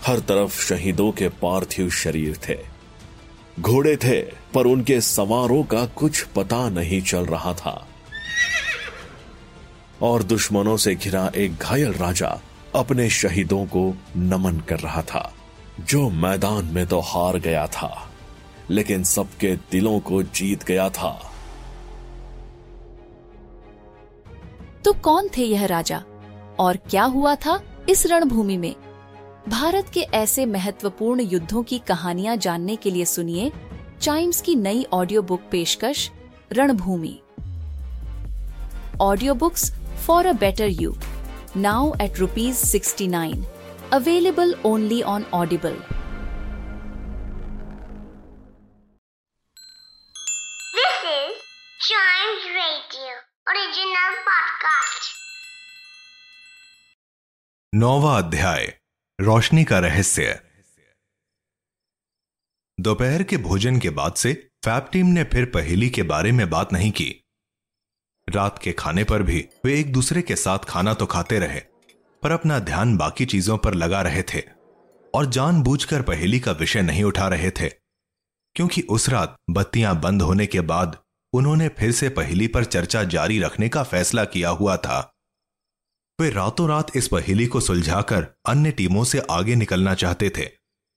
हर तरफ शहीदों के पार्थिव शरीर थे। घोड़े थे, पर उनके सवारों का कुछ पता नहीं चल रहा था। और दुश्मनों से घिरा एक घायल राजा अपने शहीदों को नमन कर रहा था, जो मैदान में तो हार गया था, लेकिन सबके दिलों को जीत गया था। तो कौन थे यह राजा और क्या हुआ था इस रणभूमि में? भारत के ऐसे महत्वपूर्ण युद्धों की कहानियां जानने के लिए सुनिए चाइम्स की नई ऑडियो बुक पेशकश रणभूमि। Audio books for a better you, now at ₹69, available only on Audible। This is Chimes Radio original podcast। 9वां अध्याय, रोशनी का रहस्य। दोपहर के भोजन के बाद से फैब टीम ने फिर पहेली के बारे में बात नहीं की। रात के खाने पर भी वे एक दूसरे के साथ खाना तो खाते रहे, पर अपना ध्यान बाकी चीजों पर लगा रहे थे और जानबूझकर पहेली का विषय नहीं उठा रहे थे, क्योंकि उस रात बत्तियां बंद होने के बाद उन्होंने फिर से पहेली पर चर्चा जारी रखने का फैसला किया हुआ था। वे रातों रात इस पहेली को सुलझाकर अन्य टीमों से आगे निकलना चाहते थे।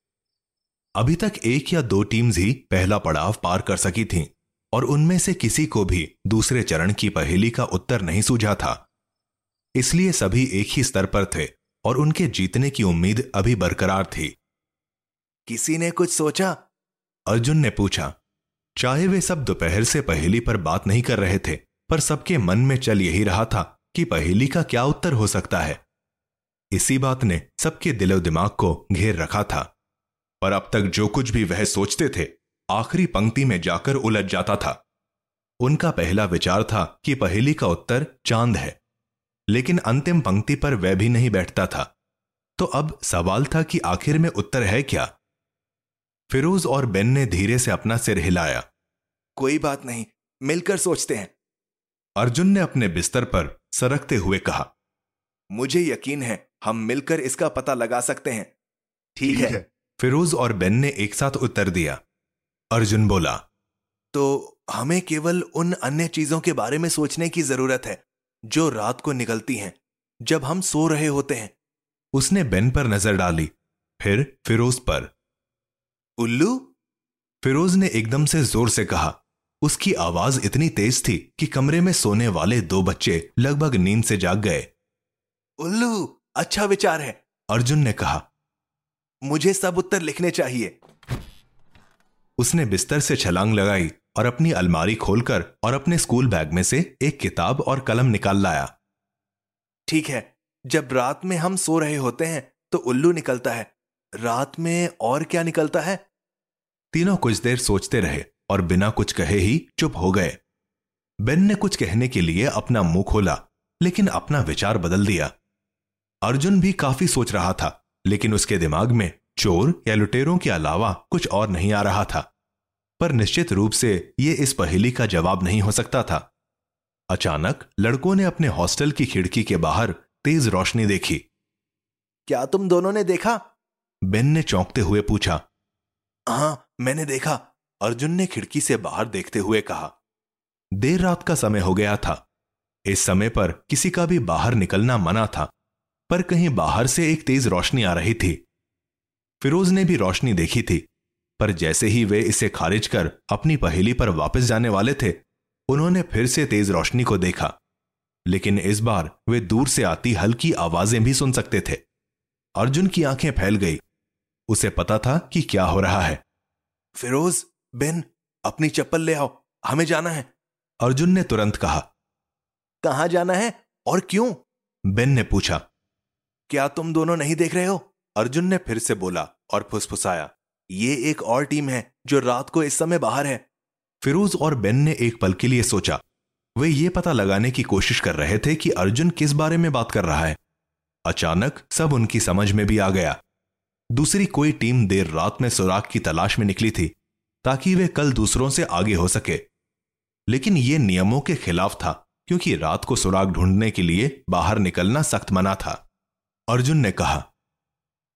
अभी तक 1 या 2 टीम्स ही पहला पड़ाव पार कर सकी थीं, और उनमें से किसी को भी दूसरे चरण की पहेली का उत्तर नहीं सूझा था। इसलिए सभी एक ही स्तर पर थे और उनके जीतने की उम्मीद अभी बरकरार थी। किसी ने कुछ सोचा? अर्जुन ने पूछा। चाहे वे सब दोपहर से पहेली पर बात नहीं कर रहे थे, पर सबके मन में चल यही रहा था कि पहेली का क्या उत्तर हो सकता है। इसी बात ने सबके दिलो दिमाग को घेर रखा था, पर अब तक जो कुछ भी वह सोचते थे आखिरी पंक्ति में जाकर उलझ जाता था। उनका पहला विचार था कि पहेली का उत्तर चांद है, लेकिन अंतिम पंक्ति पर वह भी नहीं बैठता था। तो अब सवाल था कि आखिर में उत्तर है क्या? फिरोज और बेन ने धीरे से अपना सिर हिलाया। कोई बात नहीं, मिलकर सोचते हैं, अर्जुन ने अपने बिस्तर पर सरकते हुए कहा। मुझे यकीन है हम मिलकर इसका पता लगा सकते हैं। ठीक है, फिरोज और बेन ने एक साथ उत्तर दिया। अर्जुन बोला, तो हमें केवल उन अन्य चीजों के बारे में सोचने की जरूरत है जो रात को निकलती हैं जब हम सो रहे होते हैं। उसने बेन पर नजर डाली, फिर फिरोज पर। उल्लू? फिरोज ने एकदम से जोर से कहा। उसकी आवाज इतनी तेज थी कि कमरे में सोने वाले 2 बच्चे लगभग नींद से जाग गए। उल्लू, अच्छा विचार है, अर्जुन ने कहा। मुझे सब उत्तर लिखने चाहिए। उसने बिस्तर से छलांग लगाई और अपनी अलमारी खोलकर और अपने स्कूल बैग में से एक किताब और कलम निकाल लाया। ठीक है, जब रात में हम सो रहे होते हैं तो उल्लू निकलता है। रात में और क्या निकलता है? तीनों कुछ देर सोचते रहे और बिना कुछ कहे ही चुप हो गए। बेन ने कुछ कहने के लिए अपना मुंह खोला, लेकिन अपना विचार बदल दिया। अर्जुन भी काफी सोच रहा था, लेकिन उसके दिमाग में चोर या लुटेरों के अलावा कुछ और नहीं आ रहा था। पर निश्चित रूप से यह इस पहेली का जवाब नहीं हो सकता था। अचानक लड़कों ने अपने हॉस्टल की खिड़की के बाहर तेज रोशनी देखी। क्या तुम दोनों ने देखा? बेन ने चौंकते हुए पूछा। हां, मैंने देखा, अर्जुन ने खिड़की से बाहर देखते हुए कहा। देर रात का समय हो गया था। इस समय पर किसी का भी बाहर निकलना मना था, पर कहीं बाहर से एक तेज रोशनी आ रही थी। फिरोज ने भी रोशनी देखी थी, पर जैसे ही वे इसे खारिज कर अपनी पहेली पर वापस जाने वाले थे, उन्होंने फिर से तेज रोशनी को देखा, लेकिन इस बार वे दूर से आती हल्की आवाजें भी सुन सकते थे। अर्जुन की आंखें फैल गई। उसे पता था कि क्या हो रहा है। फिरोज, बेन, अपनी चप्पल ले आओ, हमें जाना है, अर्जुन ने तुरंत कहा। कहां जाना है और क्यों? बेन ने पूछा। क्या तुम दोनों नहीं देख रहे हो? अर्जुन ने फिर से बोला और फुसफुसाया। ये एक और टीम है जो रात को इस समय बाहर है। फिरोज और बेन ने एक पल के लिए सोचा। वे ये पता लगाने की कोशिश कर रहे थे कि अर्जुन किस बारे में बात कर रहा है। अचानक सब उनकी समझ में भी आ गया। दूसरी कोई टीम देर रात में सुराग की तलाश में निकली थी ताकि वे कल दूसरों से आगे हो सके, लेकिन यह नियमों के खिलाफ था, क्योंकि रात को सुराग ढूंढने के लिए बाहर निकलना सख्त मना था। अर्जुन ने कहा,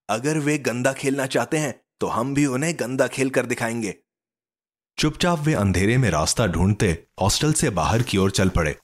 अगर वे गंदा खेलना चाहते हैं तो हम भी उन्हें गंदा खेल कर दिखाएंगे। चुपचाप वे अंधेरे में रास्ता ढूंढते हॉस्टल से बाहर की ओर चल पड़े।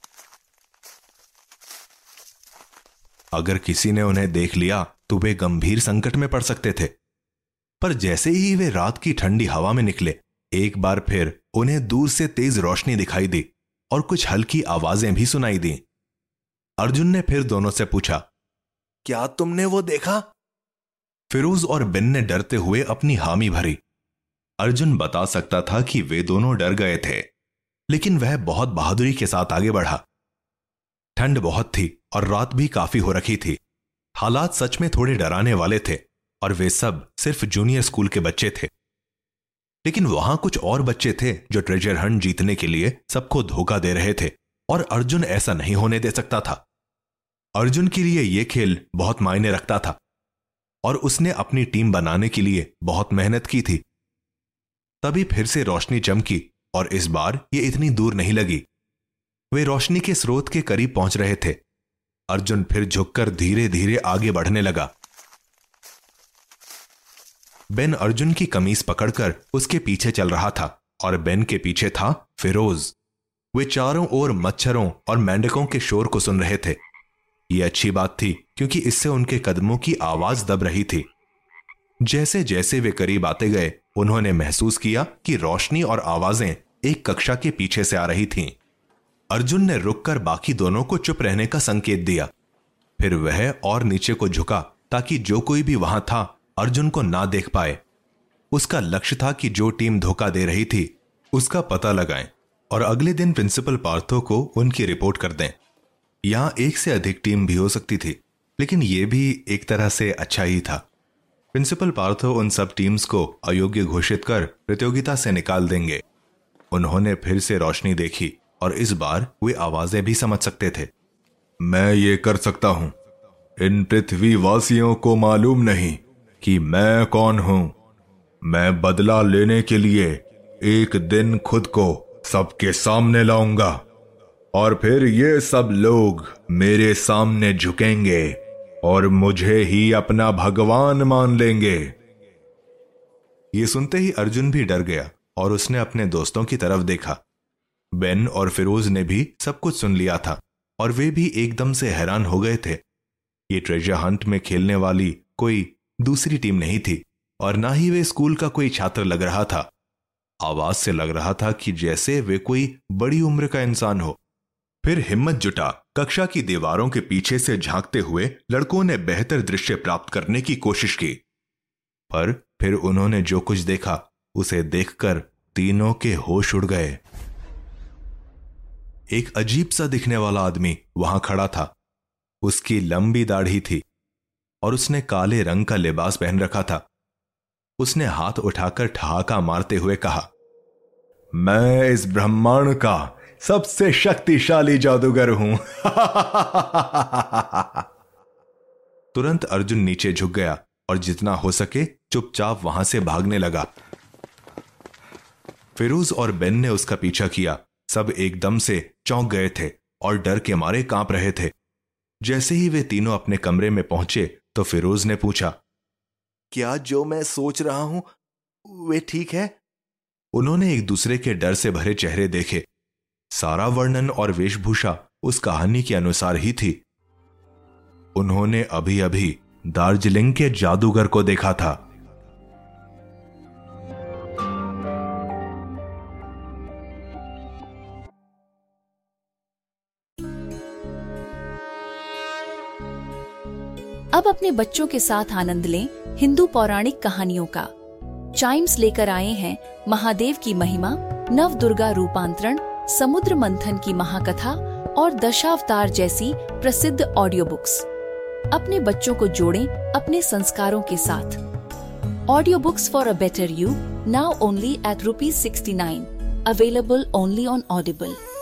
अगर किसी ने उन्हें देख लिया तो वे गंभीर संकट में पड़ सकते थे। पर जैसे ही वे रात की ठंडी हवा में निकले, एक बार फिर उन्हें दूर से तेज रोशनी दिखाई दी और कुछ हल्की आवाजें भी सुनाई दी। अर्जुन ने फिर दोनों से पूछा, क्या तुमने वो देखा? फिरोज और बेन ने डरते हुए अपनी हामी भरी। अर्जुन बता सकता था कि वे दोनों डर गए थे, लेकिन वह बहुत बहादुरी के साथ आगे बढ़ा। ठंड बहुत थी और रात भी काफी हो रखी थी। हालात सच में थोड़े डराने वाले थे और वे सब सिर्फ जूनियर स्कूल के बच्चे थे। लेकिन वहां कुछ और बच्चे थे जो ट्रेजर हंट जीतने के लिए सबको धोखा दे रहे थे, और अर्जुन ऐसा नहीं होने दे सकता था। अर्जुन के लिए यह खेल बहुत मायने रखता था और उसने अपनी टीम बनाने के लिए बहुत मेहनत की थी। तभी फिर से रोशनी चमकी और इस बार ये इतनी दूर नहीं लगी। वे रोशनी के स्रोत के करीब पहुंच रहे थे। अर्जुन फिर झुककर धीरे धीरे आगे बढ़ने लगा। बेन अर्जुन की कमीज पकड़कर उसके पीछे चल रहा था और बेन के पीछे था फिरोज। वे चारों ओर मच्छरों और मेंढकों के शोर को सुन रहे थे। यह अच्छी बात थी क्योंकि इससे उनके कदमों की आवाज दब रही थी। जैसे जैसे वे करीब आते गए, उन्होंने महसूस किया कि रोशनी और आवाजें एक कक्षा के पीछे से आ रही थीं। अर्जुन ने रुककर बाकी दोनों को चुप रहने का संकेत दिया। फिर वह और नीचे को झुका ताकि जो कोई भी वहां था अर्जुन को ना देख पाए। उसका लक्ष्य था कि जो टीम धोखा दे रही थी उसका पता लगाएं और अगले दिन प्रिंसिपल पार्थो को उनकी रिपोर्ट कर दें। यहां एक से अधिक टीम भी हो सकती थी, लेकिन यह भी एक तरह से अच्छा ही था। प्रिंसिपल पार्थो उन सब टीम्स को अयोग्य घोषित कर प्रतियोगिता से निकाल देंगे। उन्होंने फिर से रोशनी देखी और इस बार वे आवाजें भी समझ सकते थे। मैं ये कर सकता हूं। इन पृथ्वीवासियों को मालूम नहीं कि मैं कौन हूं। मैं बदला लेने के लिए एक दिन खुद को सबके सामने लाऊंगा और फिर ये सब लोग मेरे सामने झुकेंगे और मुझे ही अपना भगवान मान लेंगे। ये सुनते ही अर्जुन भी डर गया और उसने अपने दोस्तों की तरफ देखा। बेन और फिरोज ने भी सब कुछ सुन लिया था और वे भी एकदम से हैरान हो गए थे। ये ट्रेजर हंट में खेलने वाली कोई दूसरी टीम नहीं थी और ना ही वे स्कूल का कोई छात्र लग रहा था। आवाज से लग रहा था कि जैसे वे कोई बड़ी उम्र का इंसान हो। फिर हिम्मत जुटा कक्षा की दीवारों के पीछे से झांकते हुए लड़कों ने बेहतर दृश्य प्राप्त करने की कोशिश की, पर फिर उन्होंने जो कुछ देखा उसे देखकर तीनों के होश उड़ गए। एक अजीब सा दिखने वाला आदमी वहां खड़ा था। उसकी लंबी दाढ़ी थी और उसने काले रंग का लिबास पहन रखा था। उसने हाथ उठाकर ठहाका मारते हुए कहा, मैं इस ब्रह्मांड का सबसे शक्तिशाली जादूगर हूं। तुरंत अर्जुन नीचे झुक गया और जितना हो सके चुपचाप वहां से भागने लगा। फिरोज और बेन ने उसका पीछा किया। सब एकदम से चौंक गए थे और डर के मारे कांप रहे थे। जैसे ही वे तीनों अपने कमरे में पहुंचे तो फिरोज ने पूछा, क्या जो मैं सोच रहा हूं वे ठीक है? उन्होंने एक दूसरे के डर से भरे चेहरे देखे। सारा वर्णन और वेशभूषा उस कहानी के अनुसार ही थी। उन्होंने अभी अभी दार्जिलिंग के जादूगर को देखा था। अब अपने बच्चों के साथ आनंद लें हिंदू पौराणिक कहानियों का। चाइम्स लेकर आए हैं महादेव की महिमा, नव दुर्गा रूपांतरण, समुद्र मंथन की महाकथा और दशावतार जैसी प्रसिद्ध ऑडियो बुक्स। अपने बच्चों को जोड़ें अपने संस्कारों के साथ। Audio books for a better you, now only at ₹69, available only on Audible.